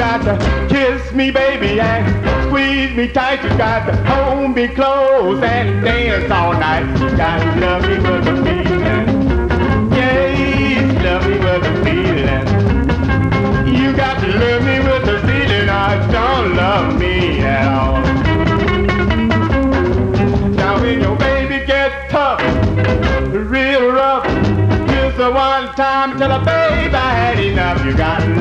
got to kiss me, baby, and squeeze me tight. You got to hold me close and dance all night. You got to love me with a feeling. Yes, love me with a feeling. You got to love me with a feeling. I don't love me at all. Now when your baby gets tough, real rough, kiss her one time till the baby I had enough. You got to